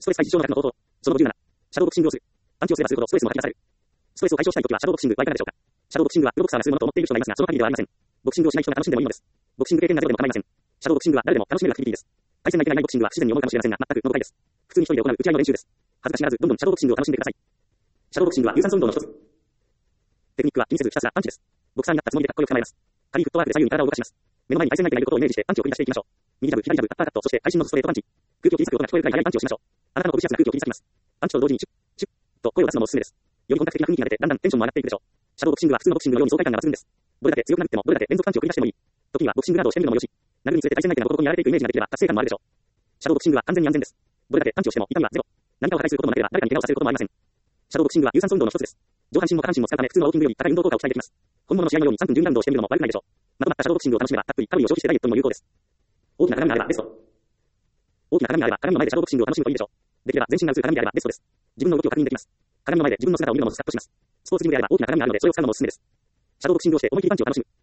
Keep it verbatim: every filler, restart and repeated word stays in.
ストレス解消の額の方法。そのごじゅうなな。シャドーボクシングをする。暗記をすればするほどストレスも吐き出される。ストレスを解消したいときはシャドーボクシングはいかがでしょうか。シャドーボクシングはプロボクサーがするものと思っている人がいますが、その限りではありません。ボクシングをしない人が楽しんでもいいのです。ボクシング経験がゼロでも構いません。シャドーボクシングは誰でも楽しめるアクティビティです。対戦がいけないボクシングは不自然に思うかもしれませんが、全くのどかいです。普通に一人で行う打ち合いの練習です。恥ずかしがらず、どんどんシャドーボクシングを楽しんでください。シャドーボクシングは有酸素運動の一つ。テクニックは気にせずひたすらパンチです。ボクサーになったつもりでかっこよく構えます。軽いフットワークで左右に体を動かします。目の前に対戦相手がいることをイメージしてパンチを繰り出していきましょう。右ジャブ、左ジャブ、アッパーカット、そして会心のストレートパンチ。空気を切り裂く音が聞こえるくらい速いパンチをしましょう。あなたの拳圧が空気を切り裂きます。パンチと同時にシュッ、シュッと声を出すのもおすすめです。より本格的な雰囲気が出て、だんだんテンションも上がっていくでしょう。シャドーボクシングは普通のボクシングのように爽快感が抜群です。どれだけ強くなっても、どれだけ連続パンチを繰り出してもいい。時にはボクシングガードをしてみるのもよし。殴るにつれて対戦相手がボコボコにやられていくイメージができれば達成感もあるでしょう。シャドーボクシングは完全に安全です。どれだけパンチをしても痛みはゼロ。何かを破壊することもなければ誰かに怪我をさせることもありません。シャドーボクシングは有酸素運動の一つです。上半身も下半身も使うため普通のウォーキングより高い運動効果を期待できます。本物の試合のようにさんぷんじゅうにラウンドをしてみるのも悪くないでしょう。まとまったシャドーボクシングを楽しめばたっぷりカロリーを消費してダイエットにも有効です。大きな鏡があればベスト。大きな鏡があれば鏡の前でシャドーボクシングを楽しむといいでしょう。できれば全身が映る鏡であればベストです。自分の動きを確認できます。鏡の前で自分の姿を見るのもスカッとします。スポーツジムであれば大きな鏡があるのでそれを使うのもおすすめです。シャドーボクシングをして思い切りパンチを楽しむ。